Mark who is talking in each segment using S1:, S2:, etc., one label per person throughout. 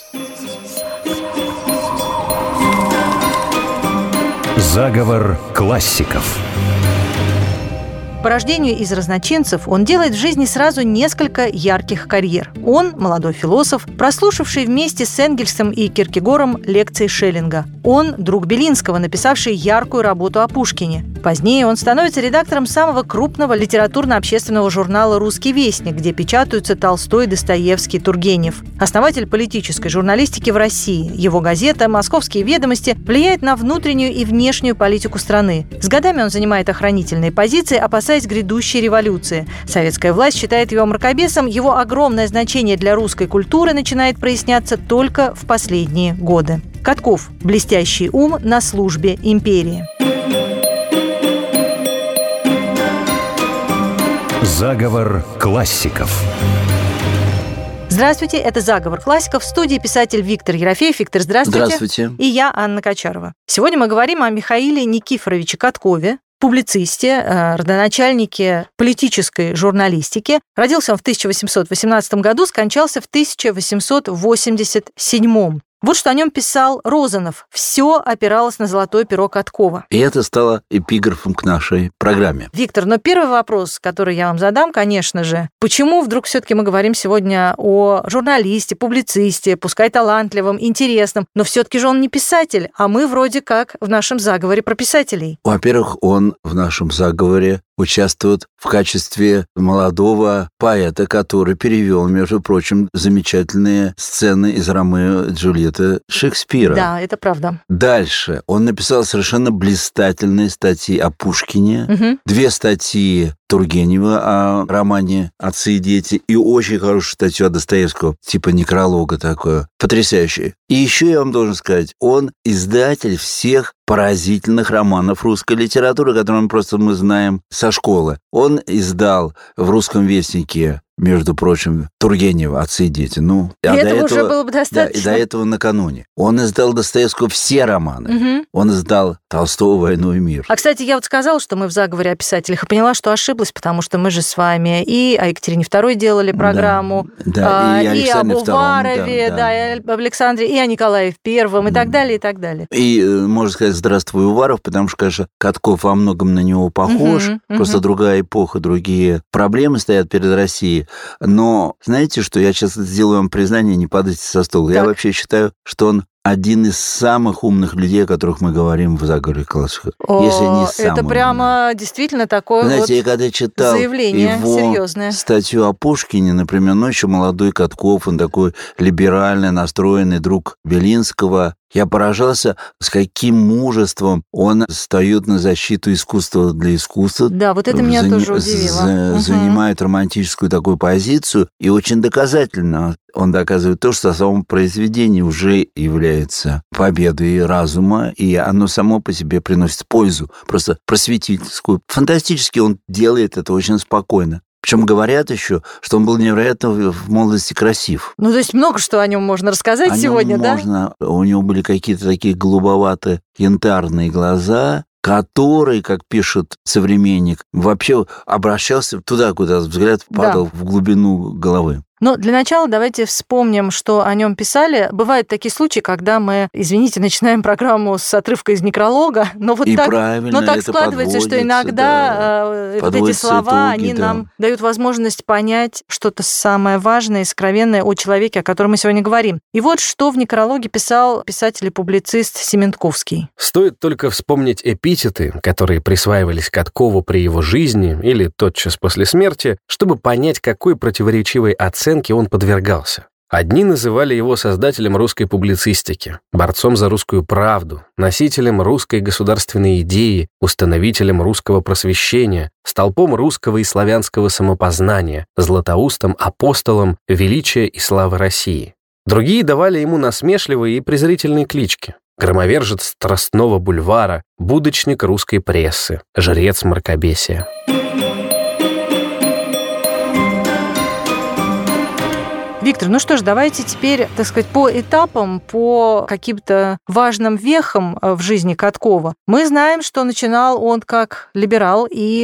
S1: Заговор классиков.
S2: По рождению из разночинцев он делает в жизни сразу несколько ярких карьер. Он – молодой философ, прослушавший вместе с Энгельсом и Киркегором лекции Шеллинга. Он – друг Белинского, написавший яркую работу о Пушкине. Позднее он становится редактором самого крупного литературно-общественного журнала «Русский вестник», где печатаются Толстой, Достоевский, Тургенев. Основатель политической журналистики в России. Его газета «Московские ведомости» влияет на внутреннюю и внешнюю политику страны. С годами он занимает охранительные позиции, опасаясь грядущей революции. Советская власть считает его мракобесом. Его огромное значение для русской культуры начинает проясняться только в последние годы. Катков – блестящий ум на службе империи.
S1: Заговор классиков.
S2: Здравствуйте, это «Заговор классиков». В студии писатель Виктор Ерофеев. Виктор, здравствуйте.
S3: Здравствуйте.
S2: И я, Анна Качарова. Сегодня мы говорим о Михаиле Никифоровиче Каткове, публицисте, родоначальнике политической журналистики. Родился он в 1818 году, скончался в 1887. Вот что о нем писал Розанов. Все опиралось на золотое перо Каткова.
S3: И это стало эпиграфом к нашей программе.
S2: Виктор, но первый вопрос, который я вам задам, конечно же, почему вдруг все-таки мы говорим сегодня о журналисте, публицисте, пускай талантливом, интересном, но все-таки же он не писатель, а мы вроде как в нашем заговоре про писателей.
S3: Во-первых, он в нашем заговоре участвует в качестве молодого поэта, который перевел, между прочим, замечательные сцены из «Ромео и Джульетты» Шекспира.
S2: Да, это правда.
S3: Дальше он написал совершенно блистательные статьи о Пушкине, 2 статьи Тургенева о романе «Отцы и дети» и очень хорошую статью о Достоевском, типа некролога такое, потрясающее. И еще я вам должен сказать, он издатель всех поразительных романов русской литературы, которые мы знаем со школы. Он издал в «Русском вестнике», между прочим, Тургенева «Отцы и дети».
S2: И этого уже было бы достаточно.
S3: Да, и до этого накануне. Он издал Достоевского все романы. Он издал Толстого «Войну и мир».
S2: А, кстати, я вот сказала, что мы в заговоре о писателях, и поняла, что ошиблась, потому что мы же с вами и о Екатерине II делали программу,
S3: и
S2: об Уварове, и об Александре, и о Николае I, и так далее, и так далее.
S3: И, можно сказать, здравствуй, Уваров, потому что, конечно, Катков во многом на него похож, просто другая эпоха, другие проблемы стоят перед Россией. Но знаете что, я сейчас сделаю вам признание, не падайте со стола. Я вообще считаю, что он один из самых умных людей, о которых мы говорим в «Заговоре классиков». Если не самый.
S2: Это прямо действительно такое
S3: знаете, я когда читал
S2: заявление
S3: его
S2: серьезное.
S3: Статью о Пушкине, например, еще молодой Катков, он такой либерально настроенный друг Белинского, я поражался, с каким мужеством он встает на защиту искусства для искусства.
S2: Да, вот это меня тоже удивило.
S3: Занимает романтическую такую позицию, и очень доказательно он доказывает то, что само произведение уже является победой разума, и оно само по себе приносит пользу, просто просветительскую. Фантастически он делает это очень спокойно. Причем говорят еще, что он был невероятно в молодости красив.
S2: То есть много что о нем можно рассказать сегодня, да?
S3: У него были какие-то такие голубоватые янтарные глаза, который, как пишет современник, вообще обращался туда, куда взгляд падал в глубину головы.
S2: Но для начала давайте вспомним, что о нем писали. Бывают такие случаи, когда мы, извините, начинаем программу с отрывка из некролога, но вот так складывается, что иногда вот эти слова, они нам дают возможность понять что-то самое важное и сокровенное о человеке, о котором мы сегодня говорим. И вот что в некрологе писал писатель и публицист Сементковский.
S4: Стоит только вспомнить эпитеты, которые присваивались Каткову при его жизни или тотчас после смерти, чтобы понять, какой противоречивой оценке он подвергался. Одни называли его создателем русской публицистики, борцом за русскую правду, носителем русской государственной идеи, установителем русского просвещения, столпом русского и славянского самопознания, златоустом апостолом величия и славы России. Другие давали ему насмешливые и презрительные клички: громовержец Страстного бульвара, будочник русской прессы, жрец мракобесия.
S2: Виктор, ну что ж, давайте теперь, так сказать, по этапам, по каким-то важным вехам в жизни Каткова. Мы знаем, что начинал он как либерал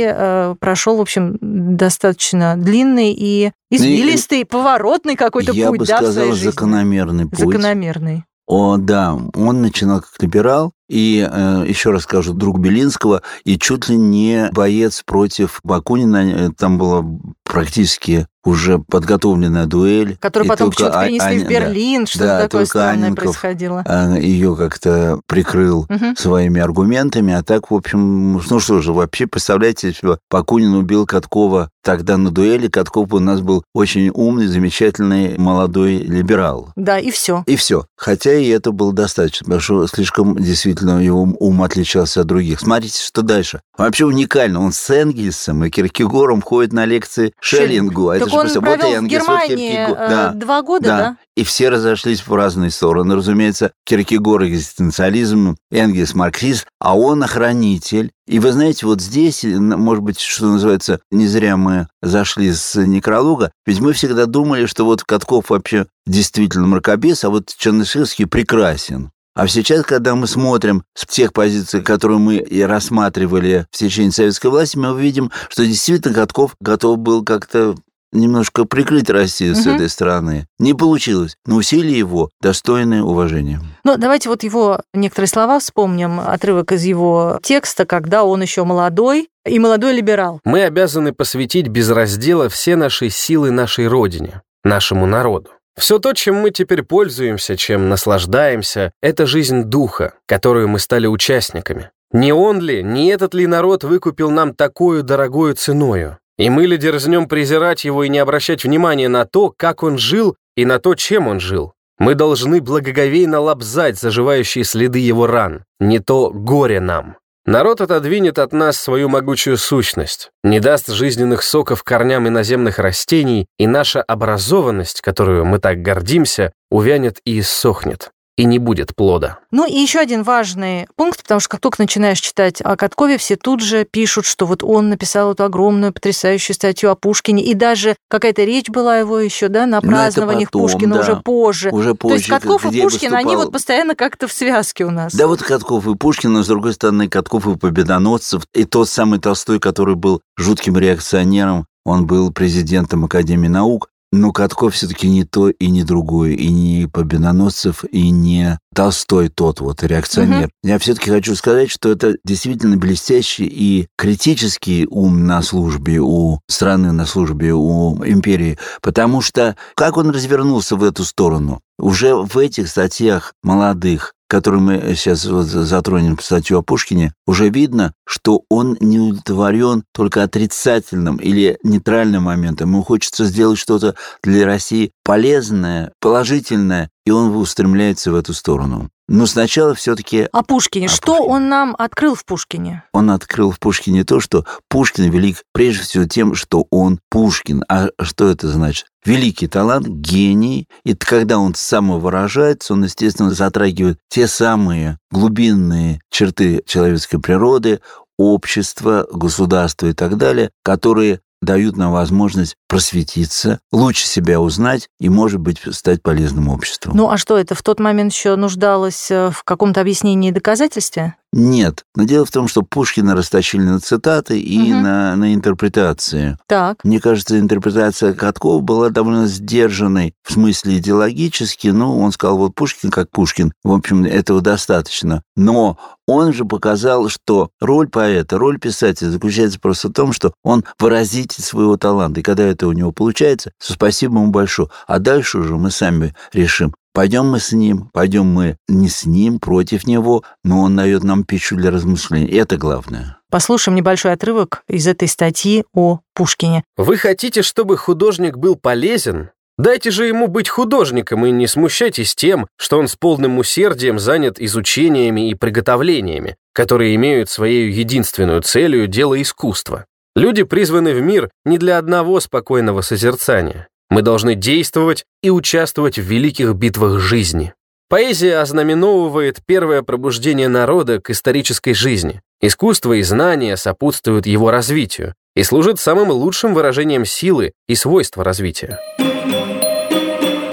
S2: и прошел, в общем, достаточно длинный и извилистый, поворотный какой-то путь,
S3: я бы
S2: сказал,
S3: в своей жизни. Закономерный путь.
S2: Закономерный.
S3: Да, он начинал как либерал, и, еще раз скажу, друг Белинского, и чуть ли не боец против Бакунина. Там была практически уже подготовленная дуэль.
S2: Которую потом почему-то перенесли в Берлин, да, что-то такое странное происходило.
S3: Ее как-то прикрыл своими аргументами, а так, в общем, ну что же, вообще, представляете, если Бакунин убил Каткова тогда на дуэли, Катков у нас был очень умный, замечательный молодой либерал.
S2: Да, и все.
S3: И все. Хотя и это было достаточно, потому что слишком действительно его ум отличался от других. Смотрите, что дальше. Вообще уникально. Он с Энгельсом и Киркегором ходит на лекции Шеллингу.
S2: Так он провел в Германии 2 года, да?
S3: И все разошлись в разные стороны. Разумеется, Киркегор – экзистенциализм, Энгельс – марксист, а он охранитель. И вы знаете, вот здесь, может быть, что называется, не зря мы зашли с некролога, ведь мы всегда думали, что вот Катков вообще действительно мракобес, а вот Чернышевский прекрасен. А сейчас, когда мы смотрим с тех позиций, которые мы и рассматривали в течение советской власти, мы увидим, что действительно Катков готов был как-то немножко прикрыть Россию с этой стороны. Не получилось, но усилия его достойны уважения.
S2: Ну, давайте вот его некоторые слова вспомним, отрывок из его текста, когда он еще молодой и молодой либерал.
S4: Мы обязаны посвятить без раздела все наши силы нашей Родине, нашему народу. Все то, чем мы теперь пользуемся, чем наслаждаемся, это жизнь духа, которую мы стали участниками. Не он ли, не этот ли народ выкупил нам такую дорогую ценою? И мы ли дерзнем презирать его и не обращать внимания на то, как он жил и на то, чем он жил? Мы должны благоговейно лобзать заживающие следы его ран, не то горе нам. Народ отодвинет от нас свою могучую сущность, не даст жизненных соков корням иноземных растений, и наша образованность, которую мы так гордимся, увянет и иссохнет, и не будет плода.
S2: Ну и еще один важный пункт, потому что как только начинаешь читать о Каткове, все тут же пишут, что вот он написал эту огромную потрясающую статью о Пушкине, и даже какая-то речь была его еще, да, на празднованиях потом, Пушкина, да, уже позже. То есть Катков и Пушкин, они вот постоянно как-то в связке у нас.
S3: Да, вот Катков и Пушкин, но с другой стороны Катков и Победоносцев, и тот самый Толстой, который был жутким реакционером, он был президентом Академии наук. Но Катков все-таки не то и не другое, и не Победоносцев, и не Толстой тот вот реакционер. Я все-таки хочу сказать, что это действительно блестящий и критический ум на службе у страны, на службе у империи, потому что как он развернулся в эту сторону? Уже в этих статьях молодых, которые мы сейчас вот затронем, статью о Пушкине, уже видно, что он не удовлетворен только отрицательным или нейтральным моментом. Ему хочется сделать что-то для России полезное, положительное, и он устремляется в эту сторону. Но сначала все-таки...
S2: О Пушкине. Что он нам открыл в Пушкине?
S3: Он открыл в Пушкине то, что Пушкин велик прежде всего тем, что он Пушкин. А что это значит? Великий талант, гений. И когда он самовыражается, он, естественно, затрагивает те самые глубинные черты человеческой природы, общества, государства и так далее, которые дают нам возможность просветиться, лучше себя узнать и, может быть, стать полезным обществу.
S2: Ну, а что это в тот момент еще нуждалось в каком-то объяснении и доказательстве?
S3: Нет. Но дело в том, что Пушкина растащили на цитаты и на интерпретации.
S2: Так.
S3: Мне кажется, интерпретация Каткова была довольно сдержанной в смысле идеологически. Ну, он сказал, вот Пушкин как Пушкин. В общем, этого достаточно. Но он же показал, что роль поэта, роль писателя заключается просто в том, что он выразитель своего таланта. И когда это у него получается, то спасибо ему большое. А дальше уже мы сами решим, пойдем мы с ним, пойдем мы не с ним, против него, но он дает нам пищу для размышлений. И это главное.
S2: Послушаем небольшой отрывок из этой статьи о Пушкине.
S4: Вы хотите, чтобы художник был полезен? Дайте же ему быть художником и не смущайтесь тем, что он с полным усердием занят изучениями и приготовлениями, которые имеют своей единственную целью дело искусства. Люди призваны в мир не для одного спокойного созерцания. Мы должны действовать и участвовать в великих битвах жизни. Поэзия ознаменовывает первое пробуждение народа к исторической жизни. Искусство и знания сопутствуют его развитию и служат самым лучшим выражением силы и свойства развития.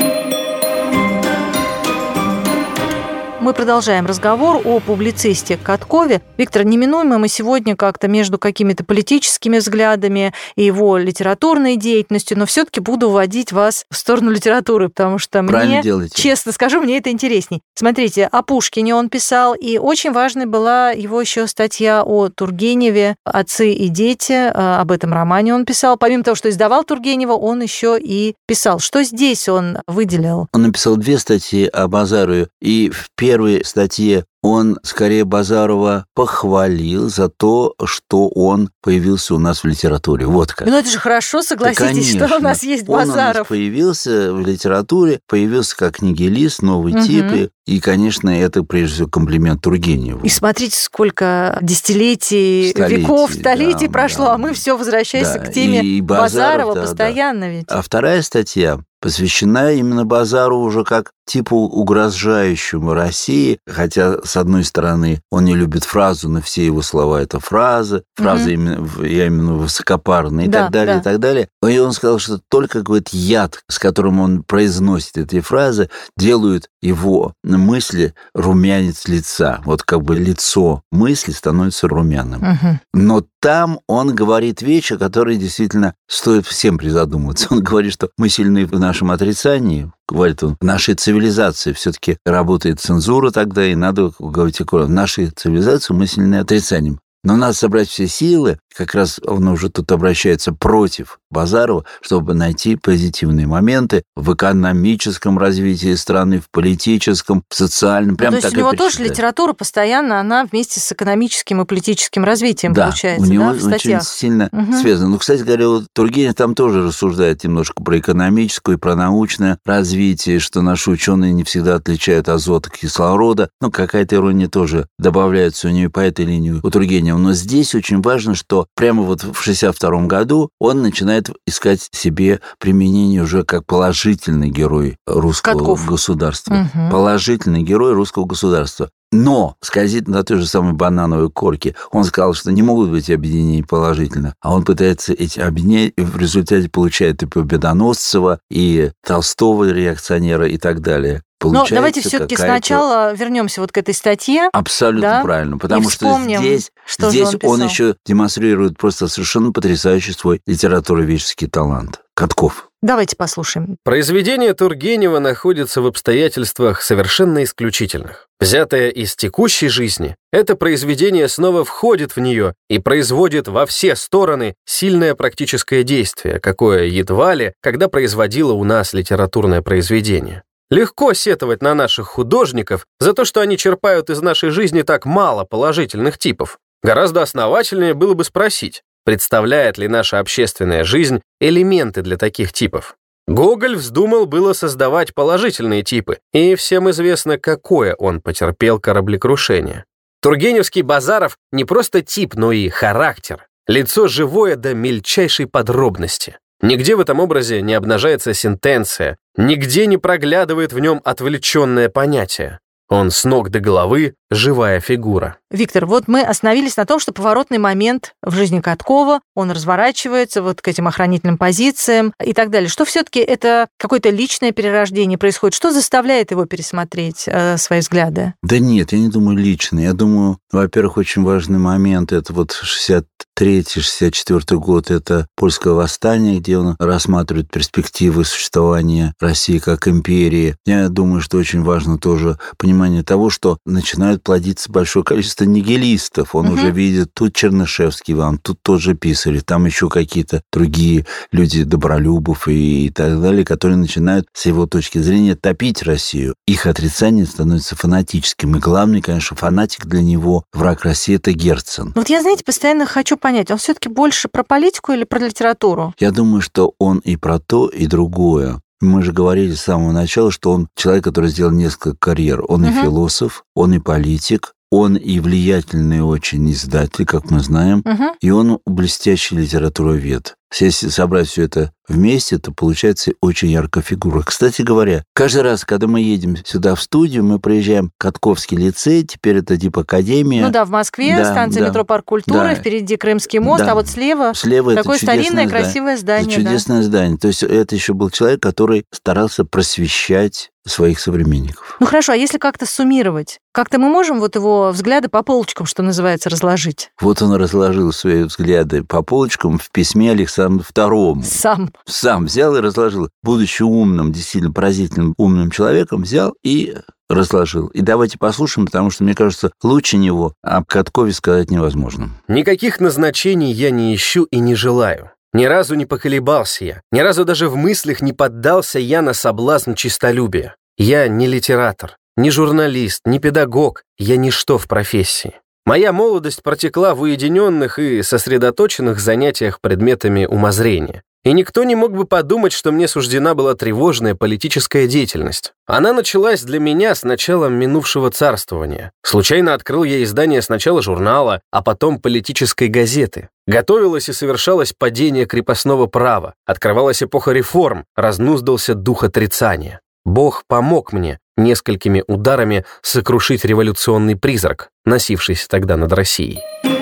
S2: мы продолжаем разговор о публицисте Каткове. Виктор, неминуемо мы сегодня как-то между какими-то политическими взглядами и его литературной деятельностью, но все-таки буду вводить вас в сторону литературы, потому что мне, честно скажу, мне это интересней. Смотрите, о Пушкине он писал, и очень важной была его еще статья о Тургеневе «Отцы и дети». Об этом романе он писал. Помимо того, что издавал Тургенева, он еще и писал. Что здесь он выделил?
S3: Он написал 2 статьи о Базарове, и в первой статье он скорее Базарова похвалил за то, что он появился у нас в литературе. Вот как.
S2: Ну это же хорошо, согласитесь, что у нас есть Базаров.
S3: Он у нас появился в литературе, появился как нигилист, новый тип, и, конечно, это прежде всего комплимент Тургеневу.
S2: И смотрите, сколько десятилетий, веков, столетий прошло, а мы все возвращаемся к теме Базарова постоянно ведь.
S3: А вторая статья посвящена именно Базарову уже как типу угрожающему России, хотя, с одной стороны, он не любит фразу, но все его слова — это фразы именно высокопарные и так далее, и так далее. И он сказал, что только, говорит, яд, с которым он произносит эти фразы, делают его мысли румянец лица. Вот как бы лицо мысли становится румяным. Но там он говорит вещи, которые действительно стоит всем призадуматься. Он говорит, что мы сильны в нашем отрицании, говорит он, в нашей цивилизации все-таки работает цензура тогда, и надо говорить аккуратно. В нашей цивилизации мы сильны отрицанием. Но надо собрать все силы, как раз он уже тут обращается против Базарова, чтобы найти позитивные моменты в экономическом развитии страны, в политическом, в социальном.
S2: То есть у него тоже литература постоянно, она вместе с экономическим и политическим развитием получается,
S3: у него
S2: в статьях.
S3: Очень сильно связано. Ну, кстати говоря, вот Тургенев там тоже рассуждает немножко про экономическое и про научное развитие, что наши ученые не всегда отличают азот от кислорода. Ну, какая-то ирония тоже добавляется у нее по этой линии у Тургенева. Но здесь очень важно, что прямо вот в 1962 году он начинает искать себе применение уже как положительный герой русского государства. Положительный герой русского государства. Но скользит на той же самой банановой корке. Он сказал, что не могут быть объединения положительно, а он пытается эти объединения, и в результате получает и Победоносцева, и Толстого реакционера, и так далее.
S2: Но давайте все-таки сначала вернемся вот к этой статье.
S3: Абсолютно правильно, потому что здесь он еще демонстрирует просто совершенно потрясающий свой литературоведческий талант. Катков.
S2: Давайте послушаем.
S4: Произведение Тургенева находится в обстоятельствах совершенно исключительных. Взятое из текущей жизни, это произведение снова входит в нее и производит во все стороны сильное практическое действие, какое едва ли, когда производило у нас литературное произведение. Легко сетовать на наших художников за то, что они черпают из нашей жизни так мало положительных типов. Гораздо основательнее было бы спросить, представляет ли наша общественная жизнь элементы для таких типов. Гоголь вздумал было создавать положительные типы, и всем известно, какое он потерпел кораблекрушение. Тургеневский Базаров не просто тип, но и характер, лицо живое до мельчайшей подробности. Нигде в этом образе не обнажается сентенция, нигде не проглядывает в нем отвлеченное понятие. Он с ног до головы живая фигура.
S2: Виктор, вот мы остановились на том, что поворотный момент в жизни Каткова, он разворачивается вот к этим охранительным позициям и так далее. Что все-таки это какое-то личное перерождение происходит? Что заставляет его пересмотреть свои взгляды?
S3: Да нет, я не думаю личное. Я думаю, во-первых, очень важный момент, это вот 63-64 год, это польское восстание, где он рассматривает перспективы существования России как империи. Я думаю, что очень важно тоже понимание того, что начинают плодиться большое количество нигилистов. Он уже видит, тут Чернышевский вам, тут тот же Писарев, там еще какие-то другие люди, Добролюбов и так далее, которые начинают, с его точки зрения, топить Россию. Их отрицание становится фанатическим. И главный, конечно, фанатик для него, враг России, это Герцен.
S2: Вот я, знаете, постоянно хочу понять, он все-таки больше про политику или про литературу?
S3: Я думаю, что он и про то, и другое. Мы же говорили с самого начала, что он человек, который сделал несколько карьер. Он и философ, он и политик, он и влиятельный очень издатель, как мы знаем, и он блестящий литературовед. если собрать все это вместе, то получается очень яркая фигура. Кстати говоря, каждый раз, когда мы едем сюда в студию, мы проезжаем Катковский лицей, теперь это академия.
S2: Ну да, в Москве, станция метро Парк культуры, впереди Крымский мост, а вот слева такое старинное красивое здание.
S3: Это чудесное здание. То есть это еще был человек, который старался просвещать своих современников.
S2: Ну хорошо, а если как-то суммировать, как-то мы можем вот его взгляды по полочкам, что называется, разложить?
S3: Вот он разложил свои взгляды по полочкам в письме Александру II. Сам взял и разложил. Будучи умным, действительно поразительным умным человеком, взял и разложил. И давайте послушаем, потому что, мне кажется, лучше него об Каткове сказать невозможно.
S4: Никаких назначений я не ищу и не желаю. Ни разу не поколебался я, ни разу даже в мыслях не поддался я на соблазн честолюбия. Я не литератор, не журналист, не педагог, я ничто в профессии. Моя молодость протекла в уединенных и сосредоточенных занятиях предметами умозрения. И никто не мог бы подумать, что мне суждена была тревожная политическая деятельность. Она началась для меня с началом минувшего царствования. Случайно открыл я издание сначала журнала, а потом политической газеты. Готовилось и совершалось падение крепостного права, открывалась эпоха реформ, разнуздался дух отрицания. Бог помог мне несколькими ударами сокрушить революционный призрак, носившийся тогда над Россией.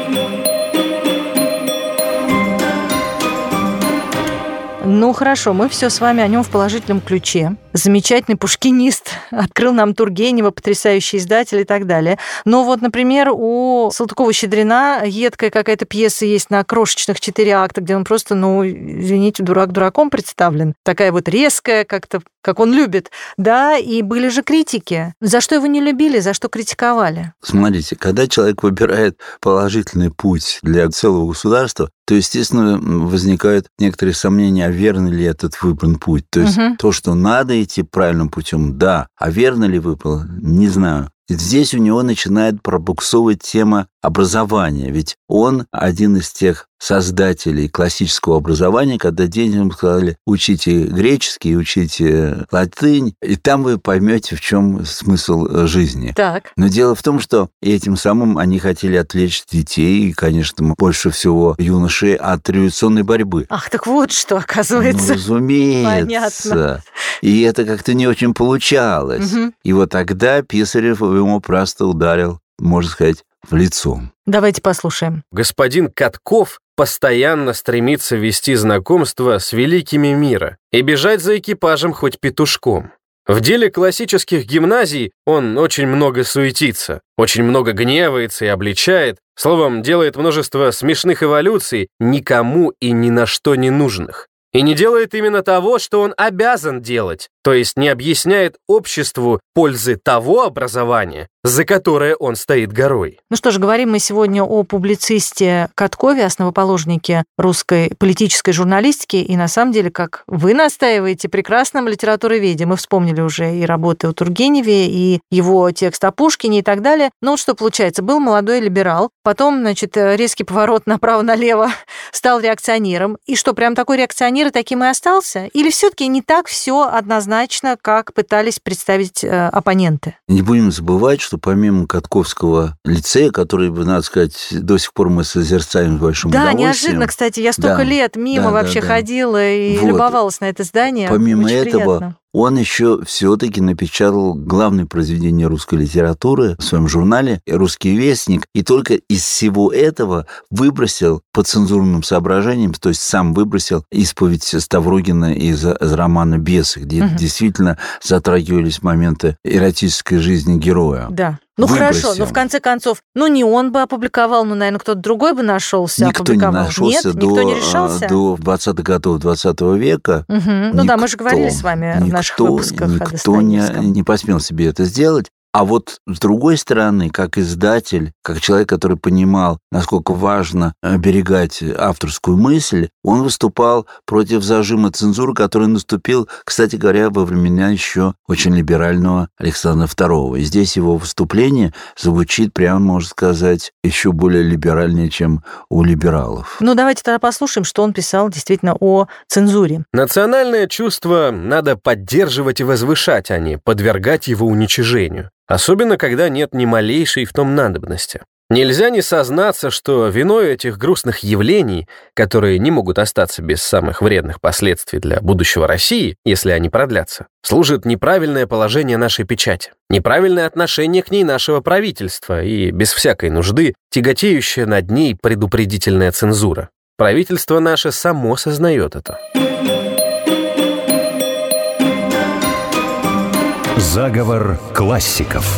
S2: Ну хорошо, мы все с вами о нем в положительном ключе. Замечательный пушкинист, открыл нам Тургенева, потрясающий издатель и так далее. Но вот, например, у Салтыкова-Щедрина едкая какая-то пьеса есть на крошечных 4 акта, где он просто, извините, дурак дураком представлен. Такая вот резкая, как-то, как он любит. Да, и были же критики. За что его не любили, за что критиковали?
S3: Смотрите, когда человек выбирает положительный путь для целого государства, то, естественно, возникают некоторые сомнения, а верно ли этот выбран путь. То есть то, что надо идти правильным путем, да, а верно ли выбрал, не знаю. И здесь у него начинает пробуксовывать тема образования, ведь он один из тех создателей классического образования, когда детям сказали: учите греческий, учите латынь, и там вы поймете, в чем смысл жизни.
S2: Так.
S3: Но дело в том, что этим самым они хотели отвлечь детей, и, конечно, больше всего юношей от революционной борьбы.
S2: Ах, так вот что, оказывается.
S3: Разумеется.
S2: Понятно.
S3: И это как-то не очень получалось. И вот тогда Писарев ему просто ударил, можно сказать, в лицо.
S2: Давайте послушаем.
S4: Господин Катков постоянно стремится вести знакомство с великими мира и бежать за экипажем хоть петушком. В деле классических гимназий он очень много суетится, очень много гневается и обличает, словом, делает множество смешных эволюций, никому и ни на что не нужных. И не делает именно того, что он обязан делать, то есть не объясняет обществу пользы того образования, за которое он стоит горой.
S2: Ну что ж, говорим мы сегодня о публицисте Каткове, основоположнике русской политической журналистики, и на самом деле, как вы настаиваете, прекрасном литературоведе. Мы вспомнили уже и работы о Тургеневе, и его текст о Пушкине и так далее. Но вот что получается, был молодой либерал, потом, резкий поворот направо-налево, стал реакционером. И что, прям такой реакционер и таким и остался? Или все-таки не так все однозначно, как пытались представить оппоненты?
S3: Не будем забывать, что помимо Катковского лицея, который, надо сказать, до сих пор мы созерцаем с большим удовольствием.
S2: Да, неожиданно, кстати, я столько лет мимо ходила и любовалась на это здание.
S3: Помимо
S2: очень
S3: этого,
S2: приятно.
S3: Он еще все-таки напечатал главное произведение русской литературы в своем журнале «Русский вестник», и только из всего этого выбросил по цензурным соображениям, то есть сам выбросил исповедь Ставрогина из романа «Бесы», где действительно затрагивались моменты эротической жизни героя.
S2: Да. Ну хорошо, но в конце концов, не он бы опубликовал, наверное, кто-то другой бы нашелся.
S3: Никто не нашелся.
S2: Нет, никто не решался?
S3: До 20-х годов 20 века.
S2: Ну да, мы же говорили с вами в наших выпусках о Достоевском.
S3: Никто не посмел себе это сделать. А вот с другой стороны, как издатель, как человек, который понимал, насколько важно оберегать авторскую мысль, он выступал против зажима цензуры, который наступил, кстати говоря, во времена еще очень либерального Александра II. И здесь его выступление звучит, прямо можно сказать, еще более либеральнее, чем у либералов.
S2: Давайте тогда послушаем, что он писал действительно о цензуре.
S4: Национальное чувство надо поддерживать и возвышать, а не подвергать его уничижению. Особенно, когда нет ни малейшей в том надобности. Нельзя не сознаться, что виной этих грустных явлений, которые не могут остаться без самых вредных последствий для будущего России, если они продлятся, служит неправильное положение нашей печати, неправильное отношение к ней нашего правительства и, без всякой нужды, тяготеющая над ней предупредительная цензура. Правительство наше само сознает это.
S1: Заговор классиков.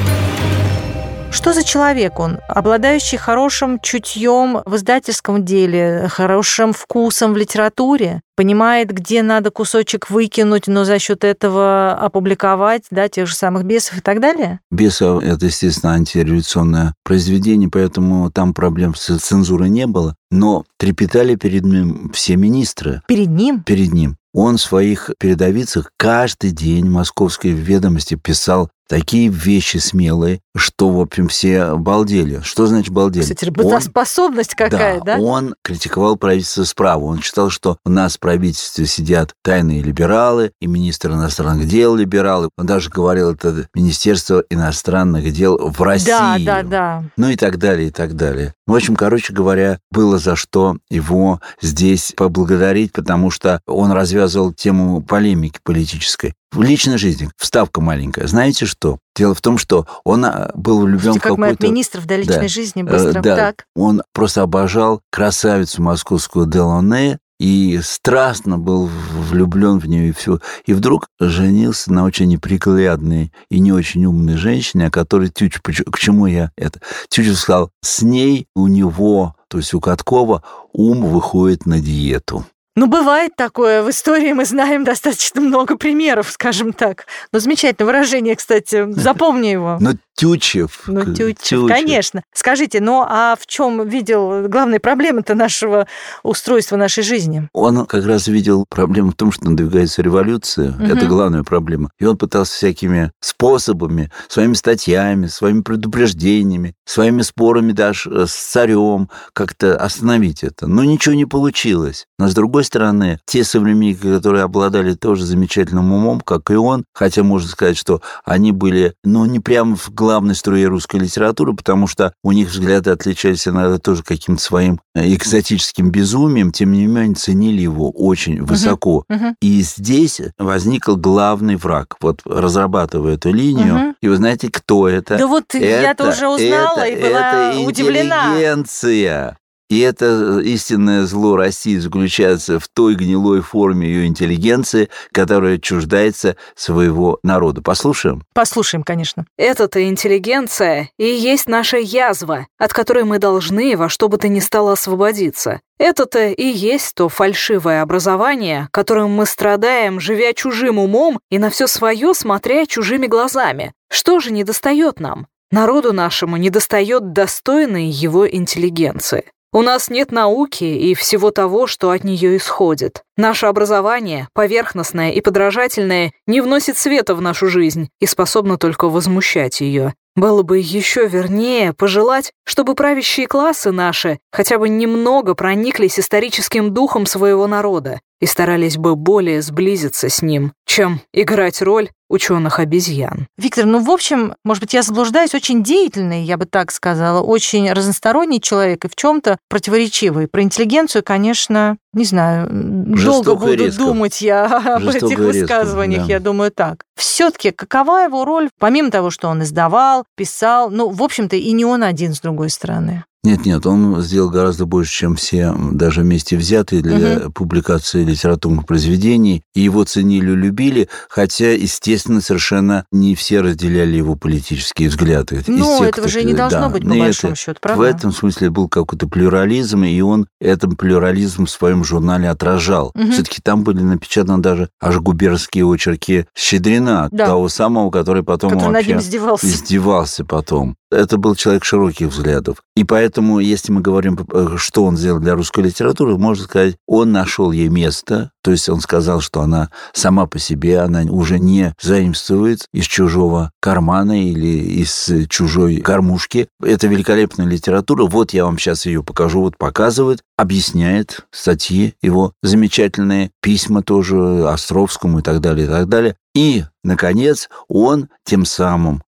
S2: Что за человек он? Обладающий хорошим чутьем в издательском деле, хорошим вкусом в литературе, понимает, где надо кусочек выкинуть, но за счет этого опубликовать, да, тех же самых «Бесов» и так далее?
S3: «Бесов» — это, естественно, антиреволюционное произведение, поэтому там проблем с цензурой не было. Но трепетали перед ним все министры.
S2: Перед ним?
S3: Перед ним. Он в своих передовицах каждый день в «Московской ведомости» писал такие вещи смелые, что, в общем, все балдели. Что значит балдели?
S2: Кстати, работоспособность какая, да?
S3: Он критиковал правительство справа. Он считал, что у нас в правительстве сидят тайные либералы и министр иностранных дел либералы. Он даже говорил, это Министерство иностранных дел в России.
S2: Да.
S3: Ну и так далее, и так далее. В общем, короче говоря, было за что его здесь поблагодарить, потому что он развязывал тему полемики политической. В личной жизни, вставка маленькая. Знаете что? Дело в том, что он был влюблен в какую-то...
S2: Как мы от министров до личной жизни быстро.
S3: Да,
S2: так.
S3: Он просто обожал красавицу московскую Делане и страстно был влюблен в нее и все. И вдруг женился на очень неприглядной и не очень умной женщине, о которой Тютчев... К чему я это? Тютчев сказал, с ней у него, то есть у Каткова, ум выходит на диету.
S2: Ну, бывает такое. В истории мы знаем достаточно много примеров, скажем так. Но замечательное выражение, кстати. Запомни его.
S3: Но Тютчев.
S2: Тютчев, конечно. Скажите, ну а в чем видел главные проблемы-то нашего устройства нашей жизни?
S3: Он как раз видел проблему в том, что надвигается революция. Это главная проблема. И он пытался всякими способами, своими статьями, своими предупреждениями, своими спорами даже с царем как-то остановить это. Но ничего не получилось. Но с другой стороны, те современники, которые обладали тоже замечательным умом, как и он, хотя можно сказать, что они были, не прямо в главной струе русской литературы, потому что у них взгляды отличались иногда тоже каким-то своим экзотическим безумием, тем не менее ценили его очень высоко. И здесь возник главный враг. Вот разрабатывая эту линию, и вы знаете, кто это?
S2: Да вот я-то уже узнала и была удивлена.
S3: Интеллигенция. И это истинное зло России заключается в той гнилой форме ее интеллигенции, которая чуждается своего народа. Послушаем?
S2: Послушаем, конечно.
S5: Эта-то интеллигенция и есть наша язва, от которой мы должны во что бы то ни стало освободиться. Это-то и есть то фальшивое образование, которым мы страдаем, живя чужим умом и на все свое смотря чужими глазами. Что же недостает нам? Народу нашему недостает достойной его интеллигенции. У нас нет науки и всего того, что от нее исходит. Наше образование, поверхностное и подражательное, не вносит света в нашу жизнь и способно только возмущать ее. Было бы еще вернее пожелать, чтобы правящие классы наши хотя бы немного прониклись историческим духом своего народа и старались бы более сблизиться с ним, чем играть роль ученых-обезьян.
S2: Виктор, в общем, может быть, я заблуждаюсь, очень деятельный, я бы так сказала, очень разносторонний человек и в чем-то противоречивый. Про интеллигенцию, конечно, не знаю, долго буду думать я об этих высказываниях, я думаю так. Все-таки какова его роль, помимо того, что он издавал, писал, в общем-то, и не он один, с другой стороны?
S3: Нет, он сделал гораздо больше, чем все, даже вместе взятые для публикации литературных произведений. И его ценили, любили, хотя, естественно, совершенно не все разделяли его политические взгляды.
S2: Этого же не должно быть, по большому счету, правда?
S3: В этом смысле был какой-то плюрализм, и он этот плюрализм в своем журнале отражал. Все-таки там были напечатаны даже аж губернские очерки Щедрина, того самого, который потом
S2: над ним
S3: издевался потом. Это был человек широких взглядов. И поэтому, если мы говорим, что он сделал для русской литературы, можно сказать, он нашел ей место. То есть он сказал, что она сама по себе, она уже не заимствует из чужого кармана или из чужой кормушки. Это великолепная литература. Вот я вам сейчас ее покажу. Вот показывает, объясняет статьи его, замечательные письма тоже Островскому и так далее, и так далее. И, наконец, он тем самым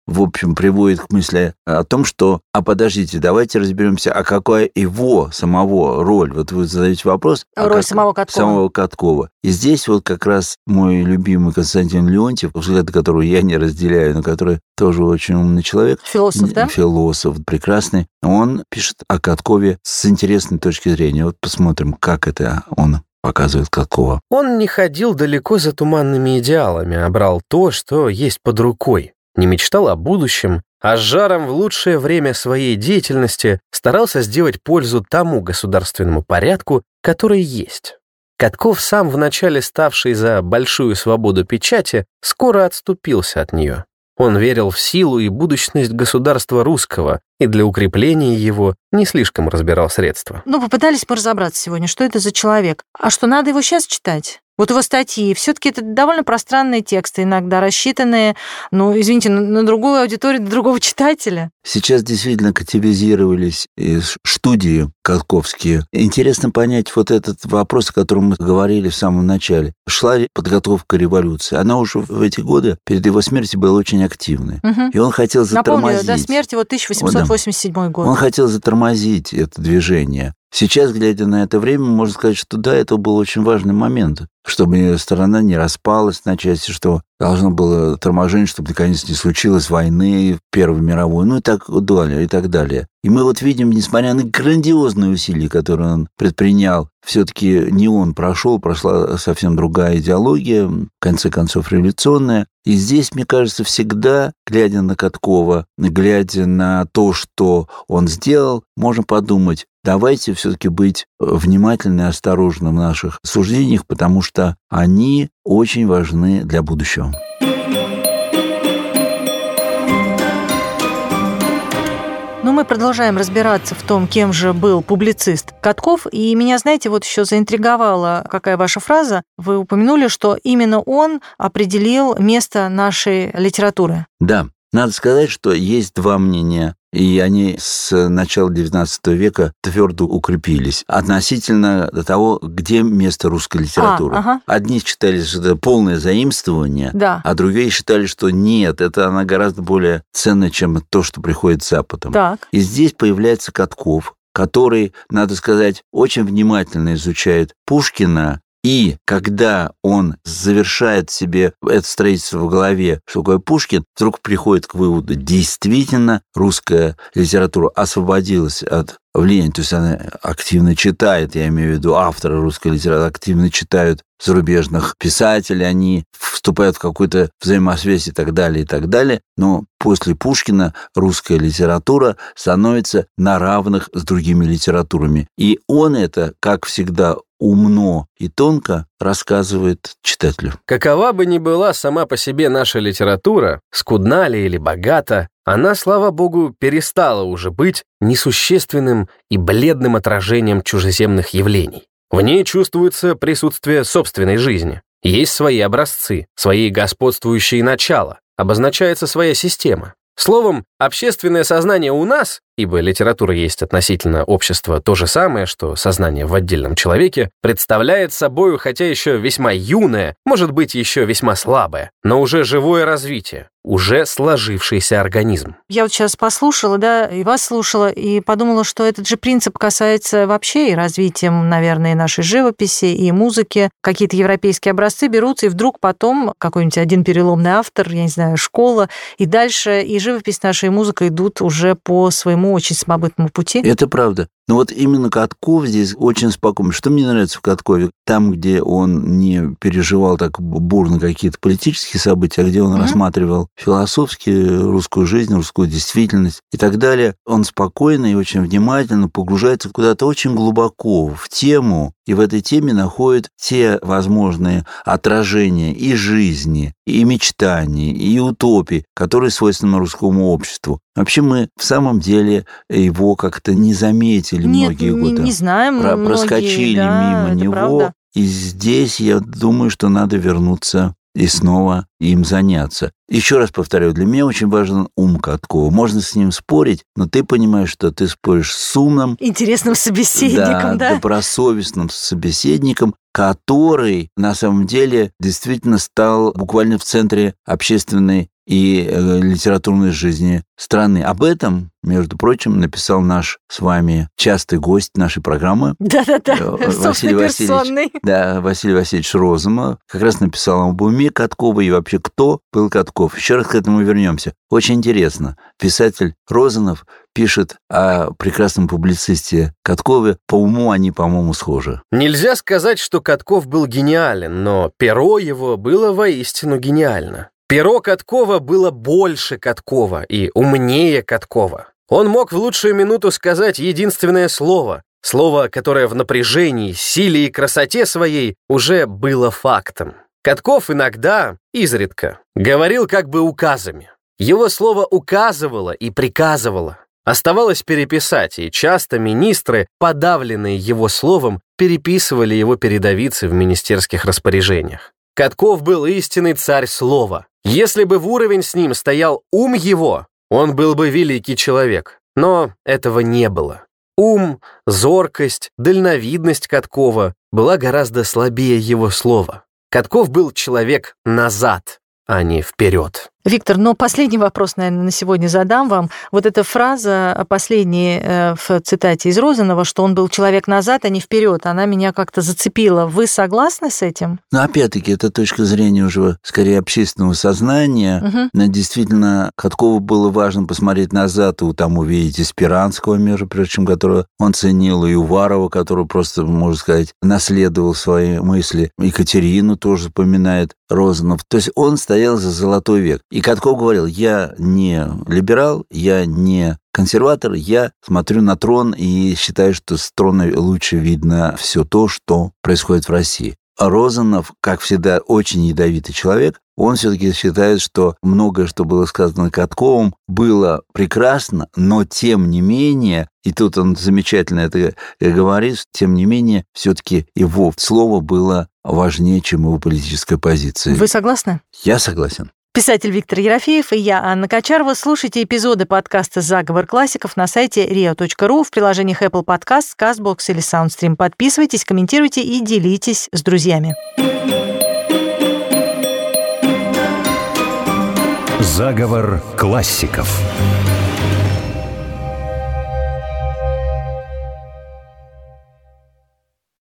S3: в общем, приводит к мысли о том, что, подождите, давайте разберемся, а какая его самого роль? Вот вы задаете вопрос.
S2: Роль самого Каткова.
S3: Самого Каткова. И здесь вот как раз мой любимый Константин Леонтьев, взгляд которого я не разделяю, но который тоже очень умный человек.
S2: Философ, да?
S3: Философ, прекрасный. Он пишет о Каткове с интересной точки зрения. Вот посмотрим, как это он показывает Каткова.
S4: Он не ходил далеко за туманными идеалами, а брал то, что есть под рукой. Не мечтал о будущем, а с жаром в лучшее время своей деятельности старался сделать пользу тому государственному порядку, который есть. Катков, сам вначале ставший за большую свободу печати, скоро отступился от нее. Он верил в силу и будущность государства русского и для укрепления его не слишком разбирал средства.
S2: Попытались мы разобраться сегодня, что это за человек. А что, надо его сейчас читать? Вот его статьи, все-таки это довольно пространные тексты, иногда рассчитанные, извините, на другую аудиторию, на другого читателя.
S3: Сейчас действительно категоризировались студии катковские. Интересно понять вот этот вопрос, о котором мы говорили в самом начале. Шла подготовка к революции. Она уже в эти годы, перед его смертью, была очень активной.
S2: Угу.
S3: И он хотел затормозить.
S2: Напомню, до смерти 1887 год.
S3: Он хотел затормозить это движение. Сейчас, глядя на это время, можно сказать, что да, это был очень важный момент, чтобы страна не распалась на части, что должно было торможение, чтобы наконец не случилось войны, Первой мировой, и так далее, и так далее. И мы вот видим, несмотря на грандиозные усилия, которые он предпринял, все-таки не он прошла совсем другая идеология, в конце концов революционная. И здесь, мне кажется, всегда, глядя на Каткова, глядя на то, что он сделал, можно подумать, давайте все-таки быть внимательны и осторожны в наших суждениях, потому что они очень важны для будущего.
S2: Мы продолжаем разбираться в том, кем же был публицист Катков. И меня, знаете, вот еще заинтриговала какая ваша фраза. Вы упомянули, что именно он определил место нашей литературы.
S3: Да. Надо сказать, что есть два мнения, и они с начала XIX века твердо укрепились относительно того, где место русской литературы.
S2: Ага.
S3: Одни считали, что это полное заимствование,
S2: да.
S3: А другие считали, что нет, это она гораздо более ценна, чем то, что приходит с Западом.
S2: Так.
S3: И здесь появляется Катков, который, надо сказать, очень внимательно изучает Пушкина. И когда он завершает себе это строительство в голове, что такое Пушкин, вдруг приходит к выводу, действительно русская литература освободилась от влияния, то есть она активно читает, я имею в виду авторы русской литературы, активно читают зарубежных писателей, они вступают в какую-то взаимосвязь и так далее, но после Пушкина русская литература становится на равных с другими литературами. И он это, как всегда, умно и тонко рассказывает читателю.
S4: Какова бы ни была сама по себе наша литература, скудна ли или богата, она, слава богу, перестала уже быть несущественным и бледным отражением чужеземных явлений. В ней чувствуется присутствие собственной жизни. Есть свои образцы, свои господствующие начала, обозначается своя система. Словом, общественное сознание у нас, ибо литература есть относительно общества то же самое, что сознание в отдельном человеке, представляет собою, хотя еще весьма юное, может быть, еще весьма слабое, но уже живое развитие, уже сложившийся организм.
S2: Я вот сейчас послушала, и вас слушала, и подумала, что этот же принцип касается вообще и развития, наверное, и нашей живописи, и музыки. Какие-то европейские образцы берутся, и вдруг потом какой-нибудь один переломный автор, я не знаю, школа, и дальше и живопись наша, и музыка идут уже по своему очень самобытному пути.
S3: Это правда. Но вот именно Катков здесь очень спокойный. Что мне нравится в Каткове? Там, где он не переживал так бурно какие-то политические события, а где он рассматривал философски русскую жизнь, русскую действительность и так далее, он спокойно и очень внимательно погружается куда-то очень глубоко в тему, и в этой теме находит те возможные отражения и жизни, и мечтаний, и утопий, которые свойственны русскому обществу. Вообще мы в самом деле его как-то не заметили многие годы.
S2: Не знаем.
S3: Проскочили мимо него. Правда. И здесь, я думаю, что надо вернуться и снова им заняться. Еще раз повторяю, для меня очень важен ум Каткова. Можно с ним спорить, но ты понимаешь, что ты споришь с умным,
S2: интересным собеседником, да?
S3: Добросовестным собеседником, который на самом деле действительно стал буквально в центре общественной и литературной жизни страны. Об этом, между прочим, написал наш с вами частый гость нашей программы.
S2: Да-да-да, Василий
S3: Васильевич Розанов. Как раз написал об уме Каткова и вообще кто был Катков. Еще раз к этому вернемся. Очень интересно. Писатель Розанов пишет о прекрасном публицисте Каткове. По уму они, по-моему, схожи.
S4: Нельзя сказать, что Катков был гениален, но перо его было воистину гениально. Перо Каткова было больше Каткова и умнее Каткова. Он мог в лучшую минуту сказать единственное слово, которое в напряжении, силе и красоте своей уже было фактом. Катков иногда, изредка, говорил как бы указами. Его слово указывало и приказывало. Оставалось переписать, и часто министры, подавленные его словом, переписывали его передовицы в министерских распоряжениях. Катков был истинный царь слова. Если бы в уровень с ним стоял ум его, он был бы великий человек. Но этого не было. Ум, зоркость, дальновидность Каткова была гораздо слабее его слова. Катков был человек назад, а не вперед.
S2: Виктор, но последний вопрос, наверное, на сегодня задам вам. Вот эта фраза последняя в цитате из Розанова, что он был человек назад, а не вперед, она меня как-то зацепила. Вы согласны с этим?
S3: Но опять-таки, это точка зрения уже скорее общественного сознания. Но действительно, Каткову было важно посмотреть назад, и там увидеть и Спиранского, между прочим, которого он ценил, и Уварова, который просто, можно сказать, наследовал свои мысли. Екатерину тоже вспоминает Розанов. То есть он стоял за золотой век. И Катков говорил: я не либерал, я не консерватор, я смотрю на трон и считаю, что с трона лучше видно все то, что происходит в России. А Розанов, как всегда, очень ядовитый человек. Он все-таки считает, что многое, что было сказано Катковым, было прекрасно, но тем не менее, и тут он замечательно это говорит, тем не менее, все-таки его слово было важнее, чем его политическая позиция.
S2: Вы согласны?
S3: Я согласен.
S2: Писатель Виктор Ерофеев и я, Анна Качарова. Слушайте эпизоды подкаста «Заговор классиков» на сайте rio.ru, в приложениях Apple Podcasts, CastBox или SoundStream. Подписывайтесь, комментируйте и делитесь с друзьями.
S1: Заговор классиков.